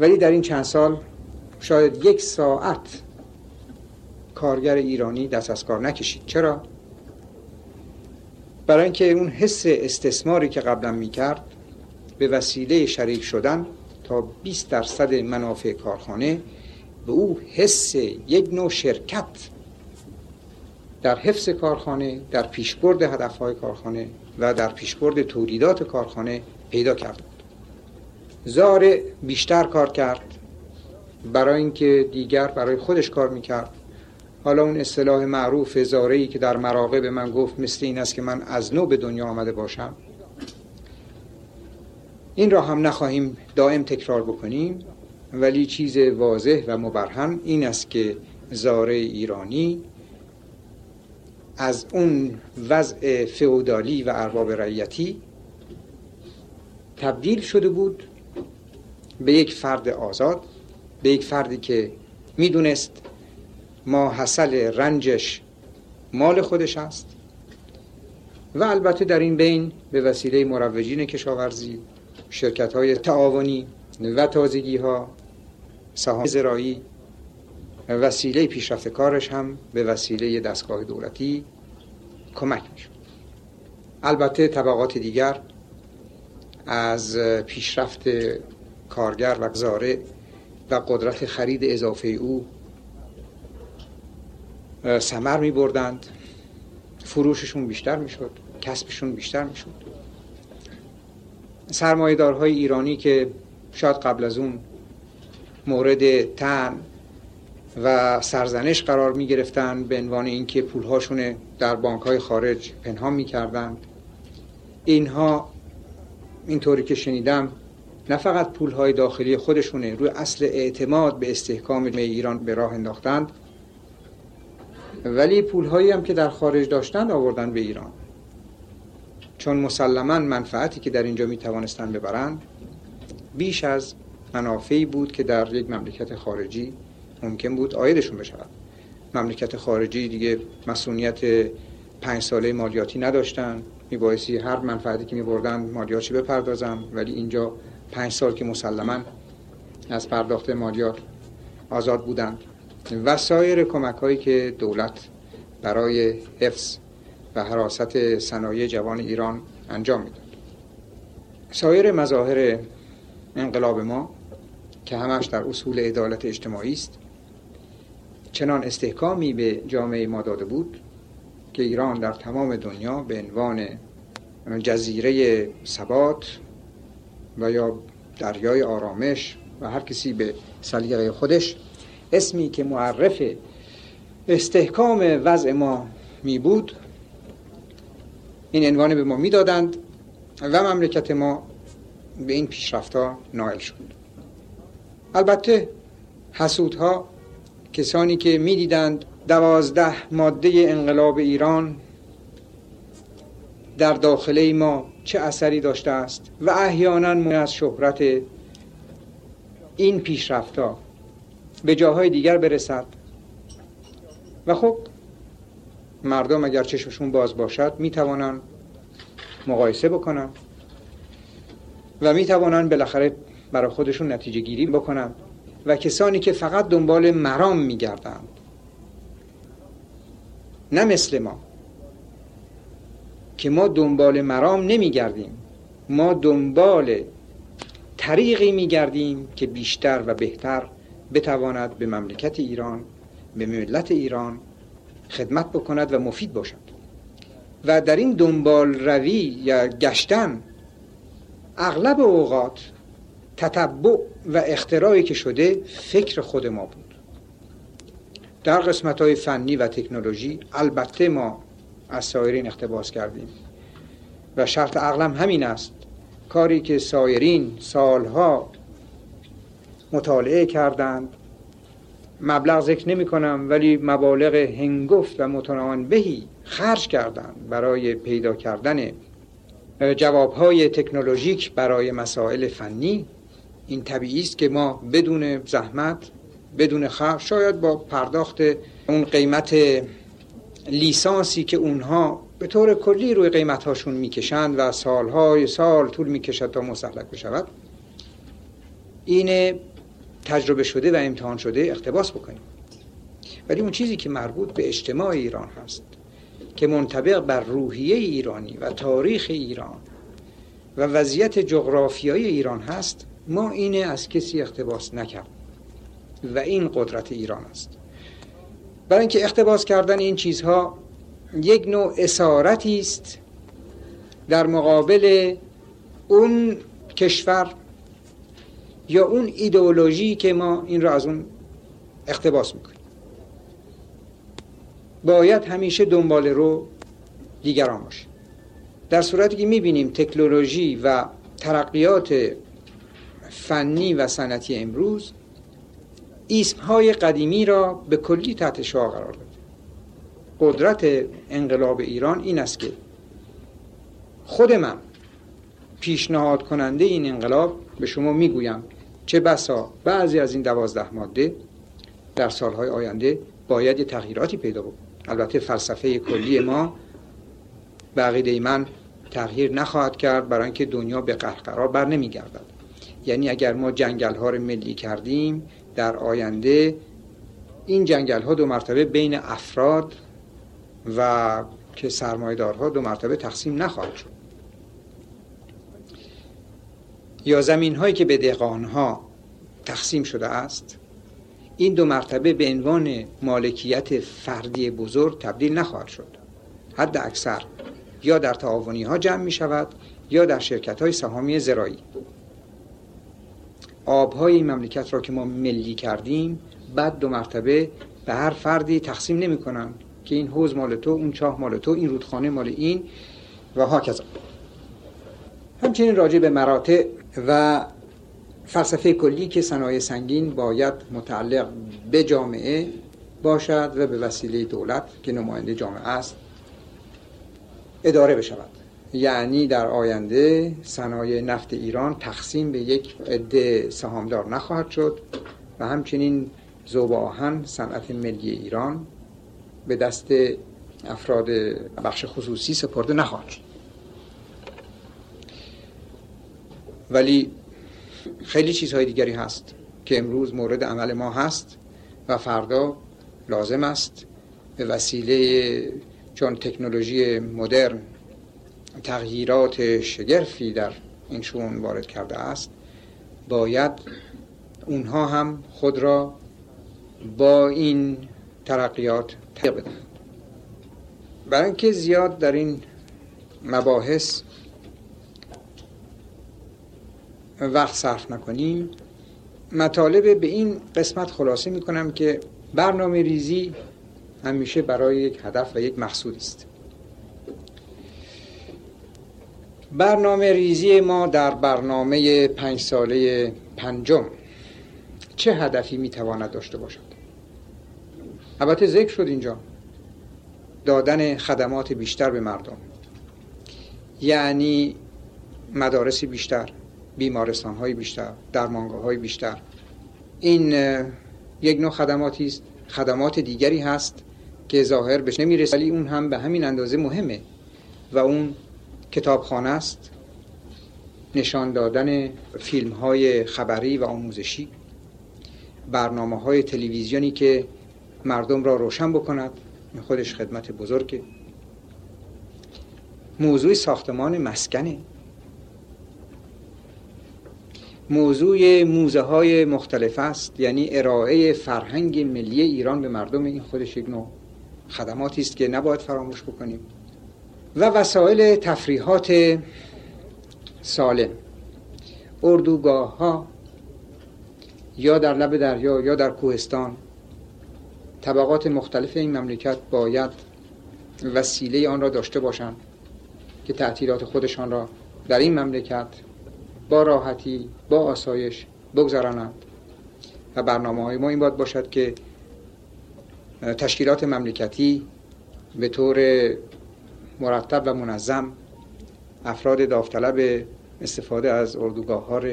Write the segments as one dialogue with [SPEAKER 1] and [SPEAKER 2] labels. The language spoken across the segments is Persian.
[SPEAKER 1] ولی در این چند سال شاید 1 ساعت کارگر ایرانی دست از کار نکشید. چرا؟ برای اینکه اون حس استثماری که قبلا میکرد به وسیله شریک شدن تا 20% منافع کارخانه به او حس یک نوع شرکت در حفظ کارخانه، در پیشبرد هدفهای کارخانه و در پیشبرد تولیدات کارخانه پیدا کرد. زاره بیشتر کار کرد برای اینکه دیگر برای خودش کار میکرد. حالا اون اصطلاح معروف زاره‌ای که در مراقب من گفت مثل این است که من از نو به دنیا آمده باشم، این را هم نخواهیم دائم تکرار بکنیم، ولی چیز واضح و مبرهن این است که زاره ایرانی از اون وضع فئودالی و ارباب رعیتی تبدیل شده بود به یک فرد آزاد، به یک فردی که میدونست ماحصل رنجش مال خودش است و البته در این بین به وسیله مروجین کشاورزی، شرکت‌های تعاونی و تازگی‌ها، سهام زراعی، وسیله پیشرفت کارش هم به وسیله دستگاه دولتی کمک می‌شد. البته طبقات دیگر از پیشرفت کارگر و زاره و قدرت خرید اضافه او ثمر می‌بردند، فروششون بیشتر می‌شد، کسبشون بیشتر می‌شد. سرمایه‌دارهای ایرانی که شاید قبل از اون مورد طعن و سرزنش قرار می‌گرفتند به عنوان اینکه پول‌هاشون در بانک‌های خارج پنهان می‌کردند، اینها اینطوری که شنیدم نه فقط پول‌های داخلی خودشونه روی اصل اعتماد به استحکام ایران به راه انداختند، ولی پول‌هایی هم که در خارج داشتند آوردن به ایران، چون مسلماً منفعتی که در اینجا می‌توانستند ببرند بیش از منافعی بود که در یک مملکت خارجی ممکن بود عایدشون بشود. مملکت خارجی دیگه مسئولیت 5 ساله مالیاتی نداشتن، میبایستی هر منفعتی که میبردن مالیاتش بپردازن، ولی اینجا 5 سال که مسلماً از پرداخت مالیات آزاد بودند و سایر کمک‌هایی که دولت برای حفظ و حراست صنایع جوان ایران انجام میداد. سایر مظاهر انقلاب ما که همش در اصول عدالت اجتماعی است چنان استحکامی به جامعه ما داده بود که ایران در تمام دنیا به عنوان جزیره ثبات و یا دریای آرامش و هر کسی به سلیقه خودش اسمی که معرف استحکام وضع ما می بود این عنوان به ما می دادند و مملکت ما به این پیشرفت‌ها نائل شد. البته حسودها، کسانی که می دیدند 12 ماده انقلاب ایران در داخله ما چه اثری داشته است و احیانا از شهرت این پیشرفت‌ها به جاهای دیگر برسد و خب مردم اگر چشمشون باز باشد می توانند مقایسه بکنند و می توانند بالاخره برای خودشون نتیجه گیری بکنند و کسانی که فقط دنبال مرام می گردند، نه مثل ما که ما دنبال مرام نمی گردیم، ما دنبال طریقی می گردیم که بیشتر و بهتر بتواند به مملکت ایران، به ملت ایران خدمت بکند و مفید باشد. و در این دنبال روی یا گشتن اغلب اوقات تتبع و اختراعی که شده فکر خود ما بود. در قسمت‌های فنی و تکنولوژی البته ما از سایرین اقتباس کردیم و شرط عقلم همین است، کاری که سایرین سالها مطالعه کردند، مبلغ ذکر نمی کنم ولی مبالغ هنگفت و متناوبی خرج کردند برای پیدا کردن جوابهای تکنولوژیک برای مسائل فنی. این طبیعی است که ما بدون زحمت، بدون خرج، شاید با پرداخت اون قیمت لیسانسی که اونها به طور کلی روی قیمتهاشون میکشند و سالهای سال طول میکشد تا مستهلک بشود، این تجربه شده و امتحان شده اقتباس بکنیم. ولی اون چیزی که مربوط به اجتماع ایران هست که منطبق بر روحیه ایرانی و تاریخ ایران و وضعیت جغرافیایی ایران هست، ما اینه از کسی اقتباس نکرد و این قدرت ایران است. برای اینکه اقتباس کردن این چیزها یک نوع اسارتی است در مقابل اون کشور یا اون ایدئولوژی که ما این را از اون اقتباس میکنیم. باید همیشه دنبال رو دیگران باشه. در صورتی که میبینیم تکنولوژی و ترقیات فنی و صنعتی امروز اسمهای قدیمی را به کلی تحت شعاع قرار داده. قدرت انقلاب ایران این است که خود من پیشنهاد کننده این انقلاب به شما میگویم چه بسا بعضی از این 12 ماده در سالهای آینده باید یه تغییراتی پیدا بکنه. البته فلسفه کلی ما به عقیده من تغییر نخواهد کرد، برای اینکه دنیا به قهقرا بر نمیگردد. یعنی اگر ما جنگل ها رو ملی کردیم، در آینده این جنگل ها 2 مرتبه بین افراد و که سرمایه‌دارها 2 مرتبه تقسیم نخواهد شد. یا زمین هایی که به دهقان ها تقسیم شده است، این 2 مرتبه به عنوان مالکیت فردی بزرگ تبدیل نخواهد شد. حد اکثر یا در تعاونی ها جمع می شود یا در شرکت های سهامی زراعی. آبهای این مملکت را که ما ملی کردیم بعد 2 مرتبه به هر فردی تقسیم نمی کنن که این حوض مال تو، اون چاه مال تو، این رودخانه مال این و هاکذا. همچنین راجع به مراتع و فلسفه کلی که صنایع سنگین باید متعلق به جامعه باشد و به وسیله دولت که نماینده جامعه است اداره بشود. یعنی در آینده صنایع نفت ایران تقسیم به یک عده سهامدار نخواهد شد و همچنین ذوب آهن صنعت ملی ایران به دست افراد بخش خصوصی سپرده نخواهد شد. ولی خیلی چیزهای دیگری هست که امروز مورد عمل ما هست و فردا لازم است به وسیله چون تکنولوژی مدرن تغییرات شگرفی در این شؤون وارد کرده است، باید اونها هم خود را با این ترقیات تغییر بدن. برای اینکه زیاد در این مباحث وقت صرف نکنیم، مطالب به این قسمت خلاصه میکنم که برنامه ریزی همیشه برای یک هدف و یک مقصود است. برنامه ریزی ما در برنامه 5 ساله پنجم چه هدفی میتواند داشته باشد؟ البته ذکر شد اینجا دادن خدمات بیشتر به مردم، یعنی مدارس بیشتر، بیمارستان‌های بیشتر، درمانگاه‌های بیشتر. این یک نوع خدماتی است. خدمات دیگری هست که ظاهر بهش نمیرسه ولی اون هم به همین اندازه مهمه و اون کتابخانه است، نشان دادن فیلم‌های خبری و آموزشی، برنامه‌های تلویزیونی که مردم را روشن بکند، این خودش خدمت بزرگه. موضوع ساختمان مسکنه، موضوع موزه های مختلف است، یعنی ارائه فرهنگ ملی ایران به مردم، این خودش یک نوع خدماتی است که نباید فراموش بکنیم. و وسایل تفریحات سالم، اردوگاه ها یا در لب دریا یا در کوهستان. طبقات مختلف این مملکت باید وسیله آن را داشته باشند که تعطیلات خودشان را در این مملکت با راحتی، با آسایش بگذرانند. و برنامه‌های ما این باید باشد که تشکیلات مملکتی به طور مرتب و منظم افراد داوطلب استفاده از اردوگاه‌ها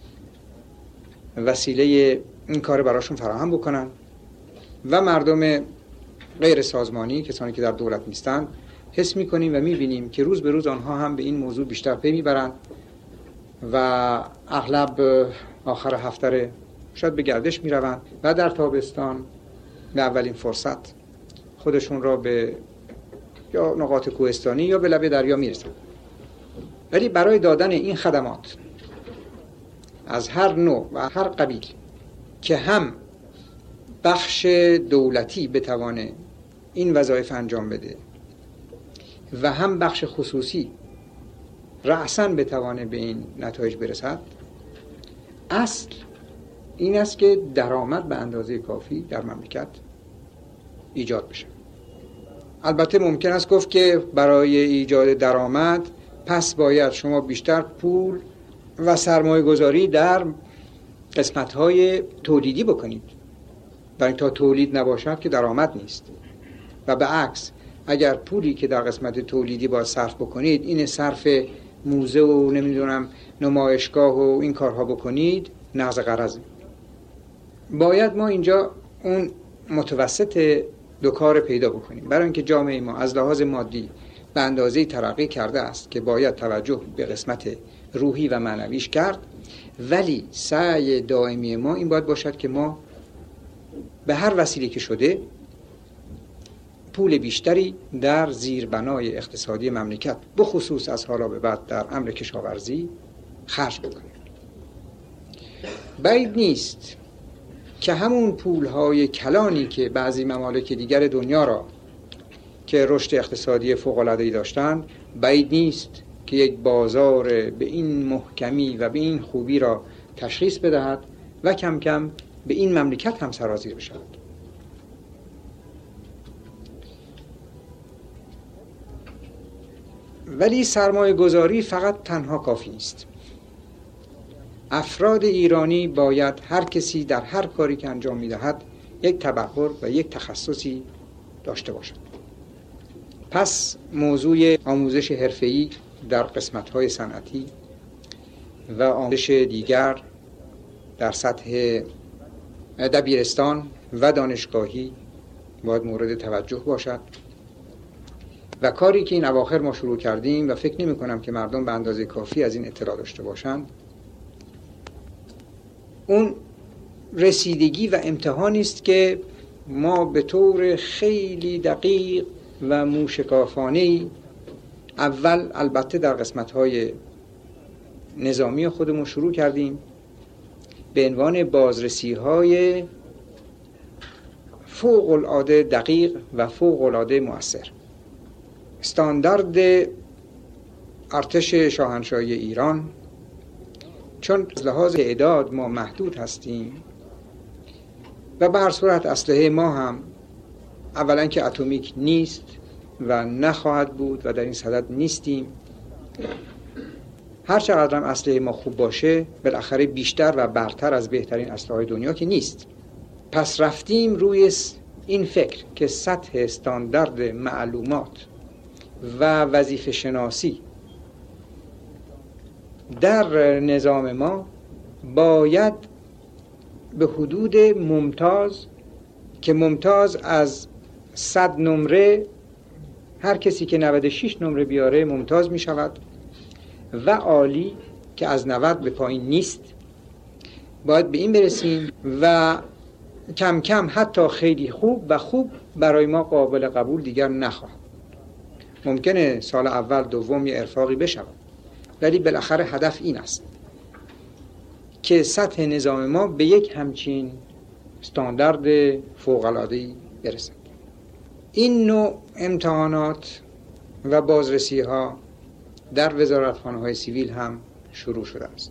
[SPEAKER 1] وسیله این کار براشون فراهم بکنن و مردم غیر سازمانی، کسانی که در دولت نیستند، حس می‌کنیم و می‌بینیم که روز به روز آنها هم به این موضوع بیشتر پی می‌برند و اغلب آخر هفته شاید به گردش میروند و در تابستان به اولین فرصت خودشون را به یا نقاط کوهستانی یا به لبه دریا میرسند. ولی برای دادن این خدمات از هر نوع و هر قبیل که هم بخش دولتی بتوانه این وظایف انجام بده و هم بخش خصوصی رأساً بتوانه به این نتایج برسد، اصل این است که درآمد به اندازه کافی در مملکت ایجاد بشه. البته ممکن است گفت که برای ایجاد درآمد پس باید شما بیشتر پول و سرمایه گذاری در قسمت‌های تولیدی بکنید، برای تا تولید نباشد که درآمد نیست. و به عکس اگر پولی که در قسمت تولیدی باید صرف بکنید این صرف موزه و نمیدونم نمایشگاه و این کارها بکنید، نقض قرض. باید ما اینجا اون متوسط دو کار پیدا بکنیم، برای اینکه جامعه ما از لحاظ مادی به اندازه‌ای ترقی کرده است که باید توجه به قسمت روحی و معنویش کرد، ولی سعی دائمی ما این باید باشد که ما به هر وسیله که شده پول بیشتری در زیربنای اقتصادی مملکت بخصوص از حالا به بعد در امر کشاورزی خرج بکنیم. بعید نیست که همون پولهای کلانی که بعضی ممالک دیگر دنیا را که رشد اقتصادی فوق‌العاده‌ای داشتند، بعید نیست که یک بازار به این محکمی و به این خوبی را تشخیص بدهد و کم کم به این مملکت هم سرازیر بشود. ولی سرمایه گذاری فقط تنها کافی نیست. افراد ایرانی باید هر کسی در هر کاری که انجام می‌دهد یک تبحر و یک تخصصی داشته باشد. پس موضوع آموزش حرفه‌ای در قسمت‌های صنعتی و آموزش دیگر در سطح دبیرستان و دانشگاهی باید مورد توجه باشد و کاری که این اواخر ما شروع کردیم و فکر نمی کنم که مردم به اندازه کافی از این اطلاع داشته باشند، اون رسیدگی و امتحانی است که ما به طور خیلی دقیق و موشکافانه‌ای اول البته در قسمت‌های نظامی خودمون شروع کردیم به عنوان بازرسی‌های فوق‌العاده دقیق و فوق‌العاده مؤثر. استاندارد ارتش شاهنشاهی ایران، چون از لحاظ اعداد ما محدود هستیم و به هر صورت اسلحه ما هم اولا که اتمیک نیست و نخواهد بود و در این صدد نیستیم، هر چقدر هم اسلحه ما خوب باشه بالاخره بیشتر و برتر از بهترین اسلحه‌های دنیا که نیست. پس رفتیم روی این فکر که سطح استاندارد معلومات و وظیفه شناسی در نظام ما باید به حدود ممتاز، که ممتاز از 100 نمره هر کسی که 96 نمره بیاره ممتاز می شود و عالی که از 90 به پایین نیست، باید به این برسیم و کم کم حتی خیلی خوب و خوب برای ما قابل قبول دیگر نخواهد. ممکنه سال اول دوم یه ارفاقی بشود، ولی بالاخره هدف این است که سطح نظام ما به یک همچین استاندارد فوق‌العاده‌ای برسد. این نوع امتحانات و بازرسی ها در وزارتخانه‌های سیویل هم شروع شده است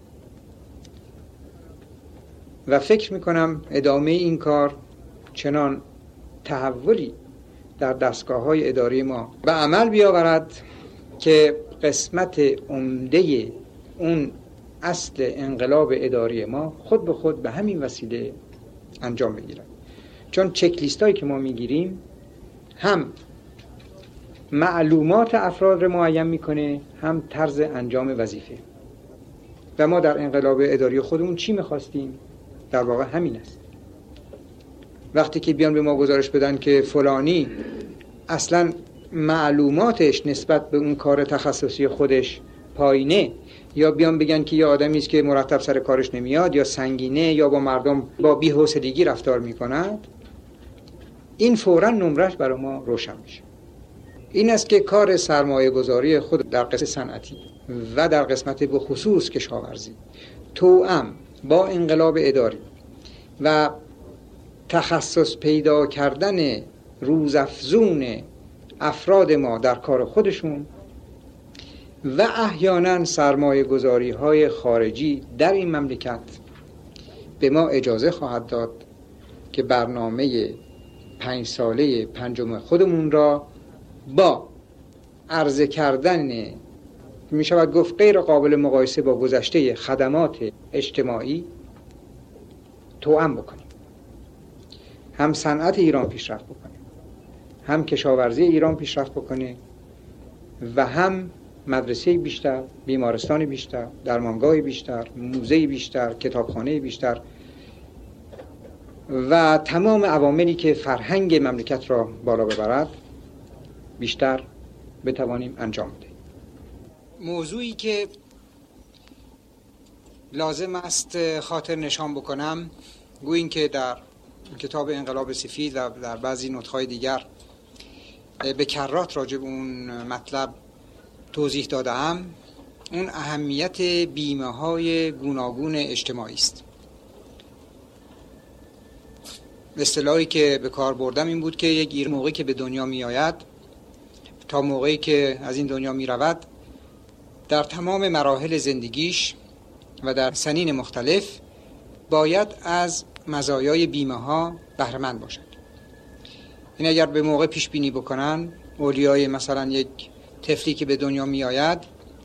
[SPEAKER 1] و فکر می‌کنم ادامه این کار چنان تحولی در دستگاه‌های اداری ما به عمل بیاورد که قسمت عمده اون اصل انقلاب اداری ما خود به خود به همین وسیله انجام بگیرد. چون چک لیستایی که ما میگیریم هم معلومات افراد رو معین میکنه، هم طرز انجام وظیفه. و ما در انقلاب اداری خودمون چی میخواستیم؟ در واقع همین است. وقتی که بیان به ما گزارش بدن که فلانی اصلا معلوماتش نسبت به اون کار تخصصی خودش پایینه، یا بیان بگن که یه آدمی است که مرتب سر کارش نمیاد، یا سنگینه، یا با مردم با بی‌حوصلگی رفتار میکند، این فوراً نمرش برای ما روشن میشه. این است که کار سرمایه گذاری خود در قسمت صنعتی و در قسمت به خصوص کشاورزی توأم با انقلاب اداری و تخصص پیدا کردن روزافزون افراد ما در کار خودشون و احیانا سرمایه گذاری های خارجی در این مملکت به ما اجازه خواهد داد که برنامه 5 ساله پنجم خودمون را با عرضه کردن می شود گفت غیر قابل مقایسه با گذشته خدمات اجتماعی توأم بکنیم. هم صنعت ایران پیشرفت بکنه، هم کشاورزی ایران پیشرفت بکنه و هم مدرسه بیشتر، بیمارستان بیشتر، درمانگاه بیشتر، موزه بیشتر، کتابخانه بیشتر و تمام عواملی که فرهنگ مملکت را بالا ببرد بیشتر بتوانیم انجام بدهیم. موضوعی که لازم است خاطر نشان بکنم، گوییم که در کتاب انقلاب سفید و در بعضی نطق‌های دیگر به کرات راجع به اون مطلب توضیح دادم، اون اهمیت بیمه‌های گوناگون اجتماعی است. اصطلاحی که به کار بردم این بود که یک ایران موقعی که به دنیا می آید تا موقعی که از این دنیا می رود در تمام مراحل زندگیش و در سنین مختلف باید از مزایای بیمه ها بهره مند باشد. این اگر به موقع پیش بینی بکنن، اولیای مثلا یک طفلی که به دنیا می آید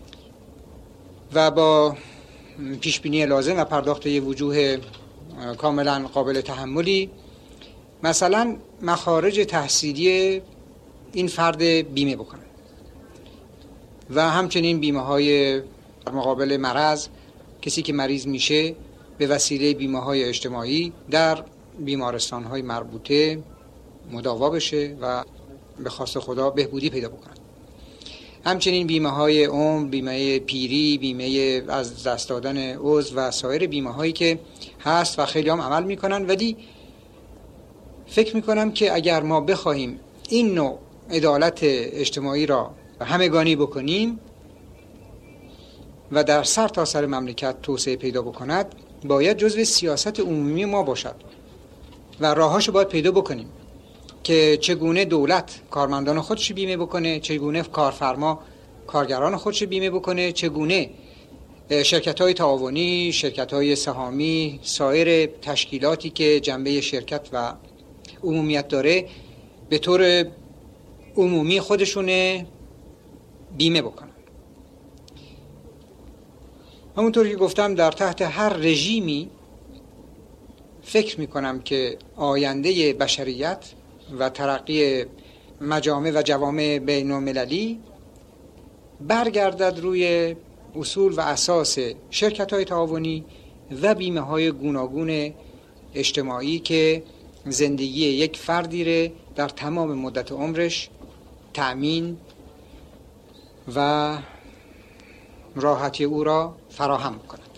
[SPEAKER 1] و با پیش بینی لازم و پرداخت یه وجوه کاملا قابل تحملی مثلا مخارج تحصیلی این فرد بیمه بکنن و همچنین بیمه های مقابل مرض، کسی که مریض میشه به وسیله بیمه های اجتماعی در بیمارستان های مربوطه مداوا بشه و به خواست خدا بهبودی پیدا بکنن. همچنین بیمه های عمر، بیمه پیری، بیمه از دست دادن عضو و سایر بیمه هایی که هست و خیلی هم عمل میکنن. ولی فکر میکنم که اگر ما بخواهیم این نوع عدالت اجتماعی را همگانی بکنیم و در سر تا سر مملکت توسعه پیدا بکند، باید جزو سیاست عمومی ما باشد و راهاشو باید پیدا بکنیم که چگونه دولت کارمندان خودش بیمه بکنه، چگونه کارفرما کارگران خودش بیمه بکنه، چگونه شرکت‌های تعاونی، شرکت‌های سهامی، سایر تشکیلاتی که جنبه شرکت و عمومیت داره به طور عمومی خودشون بیمه بکنن. همونطور که گفتم در تحت هر رژیمی فکر میکنم که آینده بشریت و ترقی مجامع و جوامع بین المللی برگردد روی اصول و اساس شرکت‌های تعاونی و بیمه‌های گوناگون اجتماعی که زندگی یک فردی را در تمام مدت عمرش تأمین و راحتی او را فراهم کنند.